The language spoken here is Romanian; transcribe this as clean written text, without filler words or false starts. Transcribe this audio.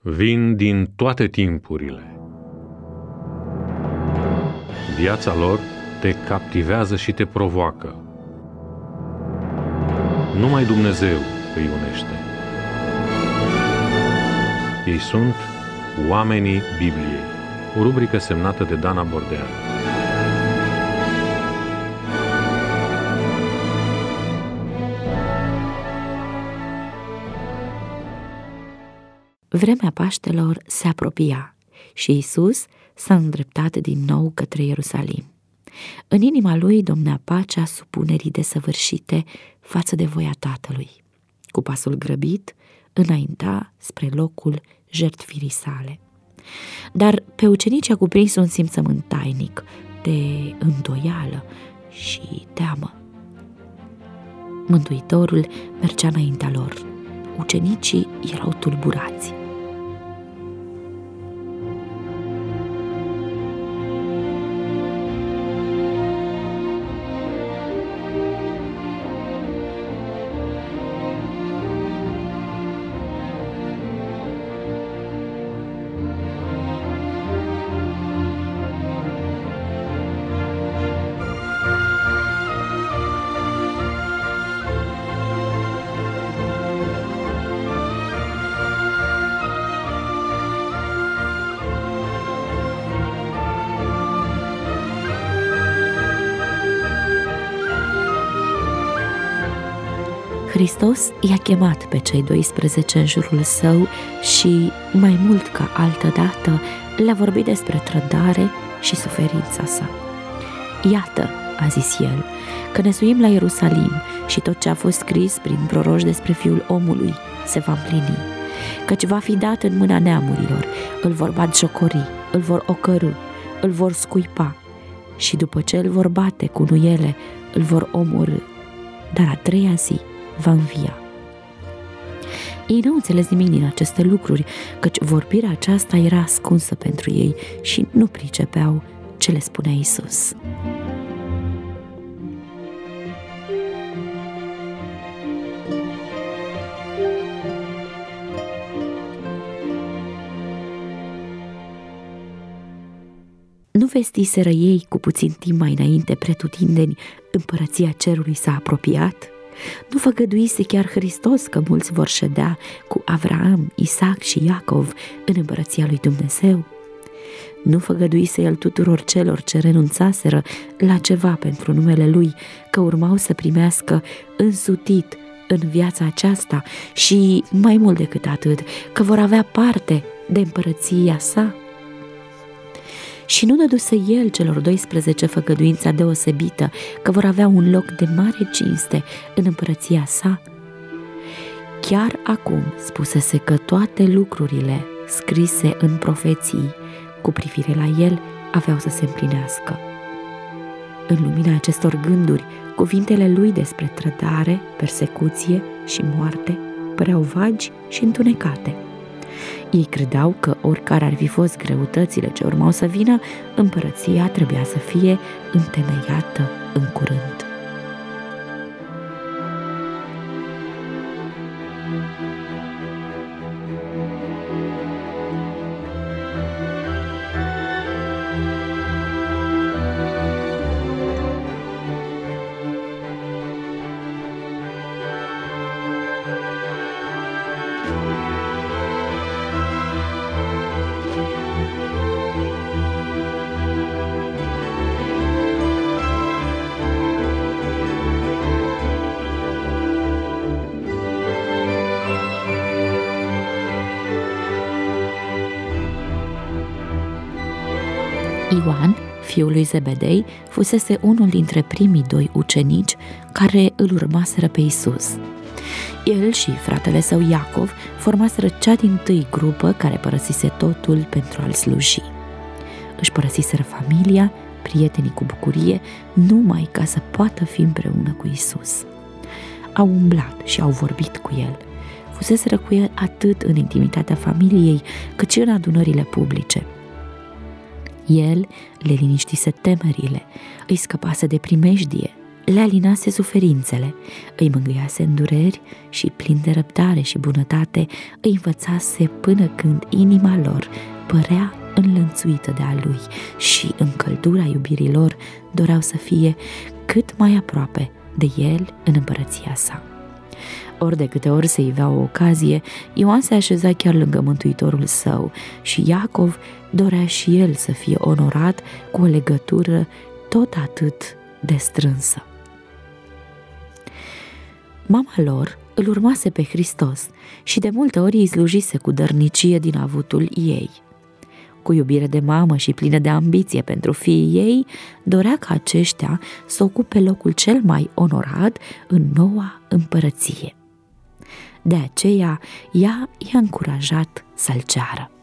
vin din toate timpurile. Viața lor te captivează și te provoacă. Numai Dumnezeu îi unește. Ei sunt Oamenii Bibliei, o rubrică semnată de Dana Bordean. Vremea Paștelor se apropia și Iisus s-a îndreptat din nou către Ierusalim. În inima lui domnea pacea supunerii desăvârșite față de voia Tatălui. Cu pasul grăbit, înainta spre locul jertfirii sale. Dar pe ucenici a cuprins un simțământ tainic de îndoială și teamă. Mântuitorul mergea înaintea lor. Ucenicii erau tulburați. Hristos i-a chemat pe cei 12 în jurul său și, mai mult ca altădată, le-a vorbit despre trădare și suferința sa. Iată, a zis el, că ne suim la Ierusalim și tot ce a fost scris prin proroși despre Fiul omului se va împlini, căci va fi dat în mâna neamurilor, îl vor batjocori, îl vor ocărî, îl vor scuipa și după ce îl vor bate cu nuiele, îl vor omorî, dar a treia zi va învia. Ei nu înțeles nimic din aceste lucruri, căci vorbirea aceasta era ascunsă pentru ei și nu pricepeau ce le spunea Iisus. Nu vestiseră ei cu puțin timp mai înainte pretutindeni, împărăția cerului s-a apropiat? Nu făgăduise chiar Hristos că mulți vor ședea cu Avraam, Isaac și Iacov în împărăția lui Dumnezeu? Nu făgăduise el tuturor celor ce renunțaseră la ceva pentru numele lui că urmau să primească însutit în viața aceasta și, mai mult decât atât, că vor avea parte de împărăția sa? Și nu dăduse el celor 12 făgăduința deosebită că vor avea un loc de mare cinste în împărăția sa? Chiar acum spusese că toate lucrurile scrise în profeții cu privire la el aveau să se împlinească. În lumina acestor gânduri, cuvintele lui despre trădare, persecuție și moarte păreau vagi și întunecate. Ei credeau că oricare ar fi fost greutățile ce urmau să vină, împărăția trebuia să fie întemeiată în curând. Ioan, fiul lui Zebedei, fusese unul dintre primii 2 ucenici care îl urmaseră pe Iisus. El și fratele său Iacov formaseră cea dintâi grupă care părăsise totul pentru a-l sluji. Își părăsiseră familia, prietenii cu bucurie, numai ca să poată fi împreună cu Iisus. Au umblat și au vorbit cu el. Fuseseră cu el atât în intimitatea familiei, cât și în adunările publice. El le liniștise temerile, îi scăpase de primejdie, le alinase suferințele, îi mângâiase în dureri și, plin de răbdare și bunătate, îi învățase până când inima lor părea înlănțuită de a lui și, în căldura iubirii lor, doreau să fie cât mai aproape de el în împărăția sa. Ori de câte ori se ivea o ocazie, Ioan se așeza chiar lângă Mântuitorul său și Iacov dorea și el să fie onorat cu o legătură tot atât de strânsă. Mama lor îl urmase pe Hristos și de multe ori îi slujise cu dărnicie din avutul ei. Cu iubire de mamă și plină de ambiție pentru fiii ei, dorea ca aceștia să ocupe locul cel mai onorat în noua împărăție. De aceea, ea i-a încurajat să-l ceară.